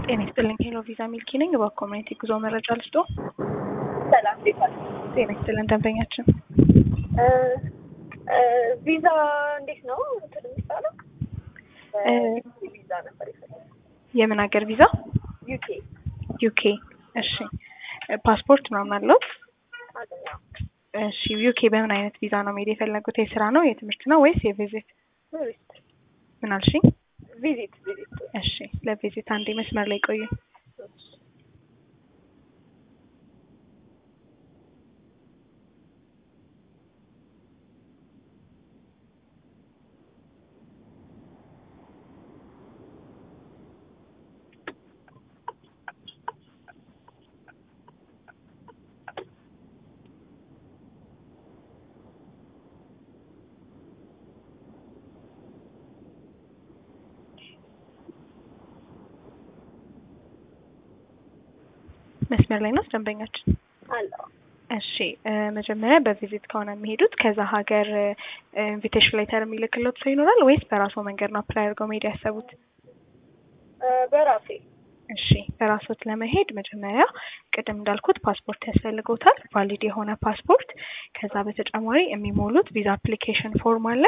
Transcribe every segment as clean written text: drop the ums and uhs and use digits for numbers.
ጤና ይስጥልኝ ሄሎ ቪዛ ሚልኪ ነኝ በኮሚኒቲ ጉዞ መረጃ ልስጦ። ሰላም ዴፋል ጤና ይስጥልን ደንበኛችን ቪዛ እንዴት ነው እንትን የሚባለው? ቪዛ ነበር ይፈልጋል። የምን ሀገር ቪዛ? ዩኬ። እሺ ፓስፖርት ምናምን አለው? አገኘው። እሺ ዩኬ በምን አይነት ቪዛ ነው መሄድ የፈለጉት? የስራ ነው የትምህርት ነው ወይስ የቪዚት? ቪዚት። ምን አልሽኝ? ቪዚት። እሺ ለቪዚት አንዴ መስመር ላይ ቆዩ። መስመር ላይ ነው ደንበኛችን አለው። እሺ መጀመሪያ በቪዚት ከሆነ የሚሄዱት ከዛ ሀገር ኢንቪቴሽን ሌተር የሚልክልዎት ሰው ይኖራል ወይስ በራስዎ መንገድ ነው አፕላይ አድርገው መሄድ ያሰቡት? በራሴ። እሺ በራስዎት ለመሄድ መጀመሪያ ቅድም እንዳልኩት ፓስፖርት ያስፈልጎታል፣ ቫሊድ የሆነ ፓስፖርት። ከዛ በተጨማሪ የሚሞሉት ቪዛ አፕሊኬሽን ፎርም አለ።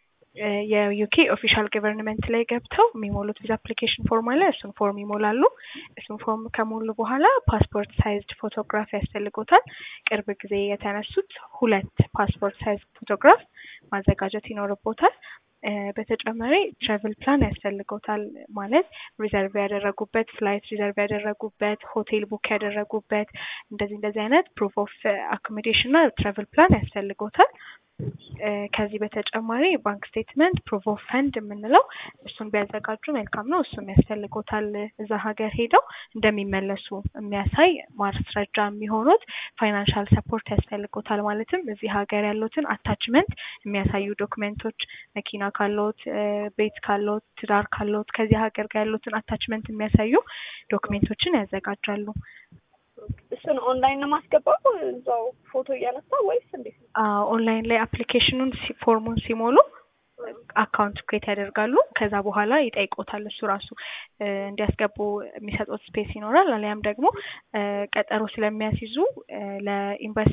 የዩኬ ኦፊሻል ገቨርንመንት ላይ ገብተው የሚሞሉት ቪዛ አፕሊኬሽን ፎርም አለ። እሱን ፎርም ይሞላሉ። እሱን ፎርም ከሞሉ በኋላ ፓስፖርት ሳይዝድ ፎቶግራፍ ያስፈልጎታል። ቅርብ ጊዜ የተነሱት 2 ፓስፖርት ሳይዝ ፎቶግራፍ ማዘጋጀት ይኖርቦታል። በተጨማሪ ትራቨል ፕላን ያስፈልጎታል። ማለት ሪዘርቭ ያደረጉበት ፍላይት ሪዘርቭ ያደረጉበት ሆቴል ቡክ ያደረጉበት እንደዚህ አይነት ፕሩፍ ኦፍ አኮሞዴሽን እና ትራቨል ፕላን ያስፈልጎታል። ከዚህ በተጨማሪ ባንክ ስቴትመንት ፕሩፍ ኦፍ ፈንድ የምንለው እሱን ቢያዘጋጁ መልካም ነው። እሱም ያስፈልጎታል። እዛ ሀገር ሄደው እንደሚመለሱ የሚያሳይ ማስረጃ የሚሆኑት ፋይናንሻል ሰፖርት ያስፈልጎታል። ማለትም እዚህ ሀገር ያሉትን አታችመንት የሚያሳዩ ዶክመንቶች፣ መኪና ካሎት፣ ቤት ካሎት፣ ትዳር ካሎት ከዚህ ሀገር ጋር ያሉትን አታችመንት የሚያሳዩ ዶክመንቶችን ያዘጋጃሉ። እሱን ኦንላይን ነው ማስገባው እዛው ፎቶ እያነሳ ወይስ እንዴት ነው? ኦንላይን ላይ አፕሊኬሽኑን ፎርሙን ሲሞሉ አካውንት ክሬት ያደርጋሉ። ከዛ በኋላ ይጠይቆታል። እሱ ራሱ እንዲያስገቡ የሚሰጡት ስፔስ ይኖራል። አሊያም ደግሞ ቀጠሮ ስለሚያስይዙ ለኤምባሲ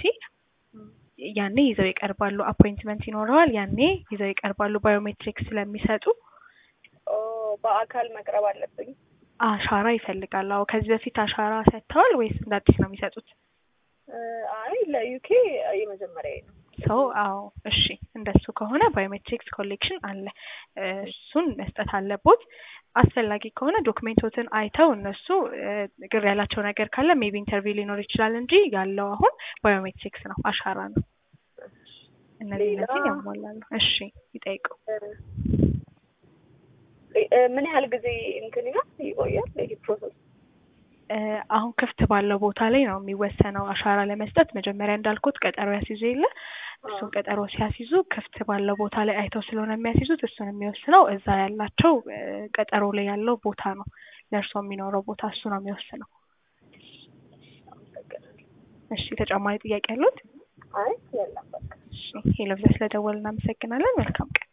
ያኔ ይዘው ይቀርባሉ። አፖይንትመንት ይኖረዋል። ያኔ ይዘው ይቀርባሉ። ባዮሜትሪክስ ስለሚሰጡ በአካል መቅረብ አለብኝ። አሻራ ይፈልጋል። አዎ ከዚህ በፊት አሻራ ሰጥተዋል ወይስ እንደ አዲስ ነው የሚሰጡት? አይ ለዩኬ የመጀመሪያዬ ነው። አዎ እሺ እንደሱ ከሆነ ባዮሜትሪክስ ኮሌክሽን አለ። እሱን መስጠት አለቦት። አስፈላጊ ከሆነ ዶክሜንቶችን አይተው እነሱ ግር ያላቸው ነገር ካለ ሜቢ ኢንተርቪው ሊኖር ይችላል እንጂ ያለው አሁን ባዮሜትሪክስ ነው፣ አሻራ ነው። እነዚህ ያሟላሉ። እሺ ይጠይቁ። ምን ያህል ጊዜ እንትን ይቆያል ይሄ ፕሮሰስ? አሁን ክፍት ባለው ቦታ ላይ ነው የሚወሰነው። አሻራ ለመስጠት መጀመሪያ እንዳልኩት ቀጠሮ ያስይዙ የለ እሱን ቀጠሮ ሲያስይዙ ክፍት ባለው ቦታ ላይ አይተው ስለሆነ የሚያስይዙት እሱን የሚወስነው እዛ ያላቸው ቀጠሮ ላይ ያለው ቦታ ነው። ለእርሶ የሚኖረው ቦታ እሱ ነው የሚወስነው። እሺ ተጨማሪ ጥያቄ ያሉት? አይ የለም በቃ። እሺ ሄሎ ስለደወልን እናመሰግናለን። መልካም ቀን።